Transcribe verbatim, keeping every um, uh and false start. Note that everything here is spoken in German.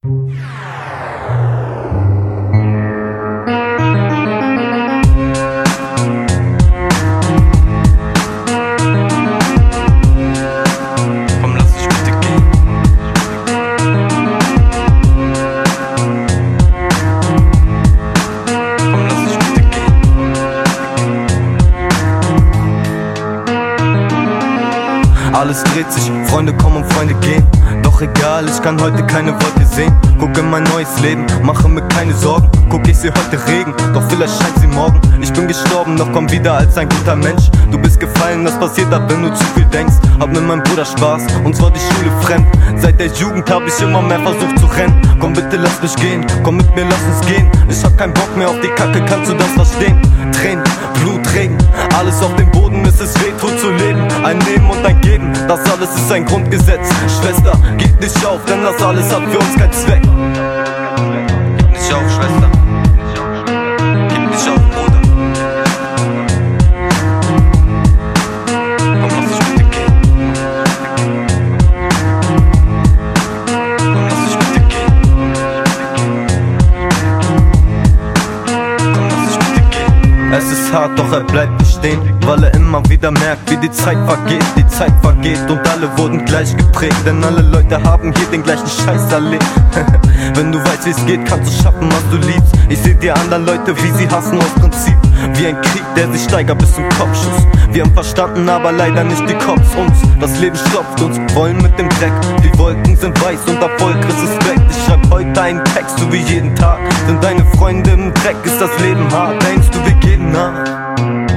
Alles dreht sich, Freunde kommen und Freunde gehen. Doch egal, ich kann heute keine Wolke sehen. Guck in mein neues Leben, mache mir keine Sorgen. Guck, ich seh heute Regen, doch vielleicht scheint sie morgen. Ich bin gestorben, doch komm wieder als ein guter Mensch. Du bist gefallen, das passiert ab, wenn du zu viel denkst. Hab mit meinem Bruder Spaß, uns war die Schule fremd. Seit der Jugend hab ich immer mehr versucht zu rennen. Komm bitte, lass mich gehen, komm mit mir, lass uns gehen. Ich hab keinen Bock mehr auf die Kacke, kannst du das verstehen? Tränen, Blut, Regen, alles auf dem Boden, es ist weh, tot zu leben. Ein Nehmen und ein Geben, das alles ist ein Grundgesetz. Schwester, gib nicht auf, denn das alles hat für uns keinen Zweck. Gib nicht auf, Schwester. Gib nicht auf, Bruder. Komm, lass dich bitte gehen. Komm, lass dich bitte gehen. Komm, lass dich bitte gehen. Es ist hart, doch er bleibt bestehen, weil er immer wieder merkt, wie die Zeit vergeht. Die Zeit vergeht und alle wurden gleich geprägt, denn alle Leute haben hier den gleichen Scheiß erlebt. Wenn du weißt, wie es geht, kannst du schaffen, was du liebst. Ich seh die anderen Leute, wie sie hassen aus Prinzip. Wie ein Krieg, der sich steigert bis zum Kopfschuss. Wir haben verstanden, aber leider nicht die Cops uns. Das Leben stopft uns, wollen mit dem Dreck. Die Wolken sind weiß und Erfolg ist es weg. Ich schreib heute einen Text, so wie jeden Tag. Sind deine Freunde im Dreck, ist das Leben hart. Denkst du, wir gehen nach?